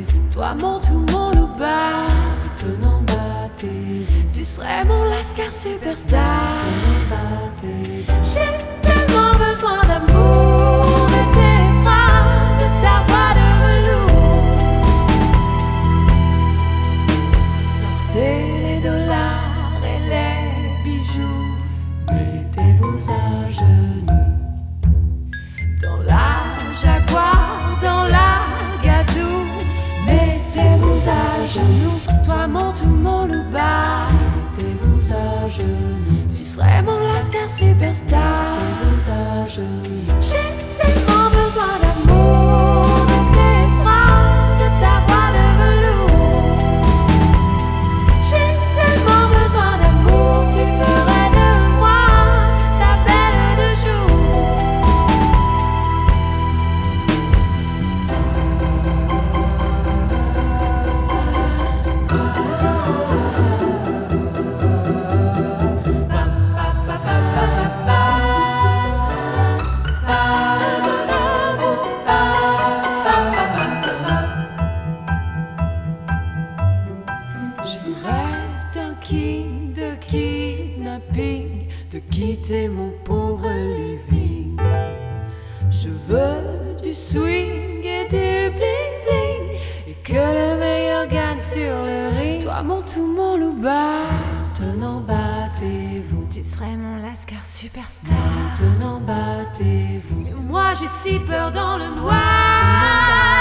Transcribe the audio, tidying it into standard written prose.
Toi mon tout, mon loup-bas, Tenant battez-vous, tu serais mon lascar superstar. tenant battez-vous. J'ai tellement besoin d'amour, de tes bras, de ta voix de velours. Sortez les dollars et les bijoux, Mettez-vous à genoux, dans la Jaguar, dans la Gadou. mettez-vous à genoux, Toi mon tout, mon loup-bas, mettez-vous à genoux, tu serais mon lascar superstar. mettez-vous à genoux. J'ai tellement besoin d'amour, de tes bras, de ta voix de velours. J'ai tellement besoin d'amour, tu ferais de moi ta belle de jour. Je rêve d'un king, de kidnapping, de quitter mon pauvre living. Je veux du swing et du bling bling, et que le meilleur gagne sur le ring. Toi mon tout, mon loup-bas, Tenant battez-vous, tu serais mon lascar superstar. tenant battez-vous. Mais moi j'ai si peur dans le noir.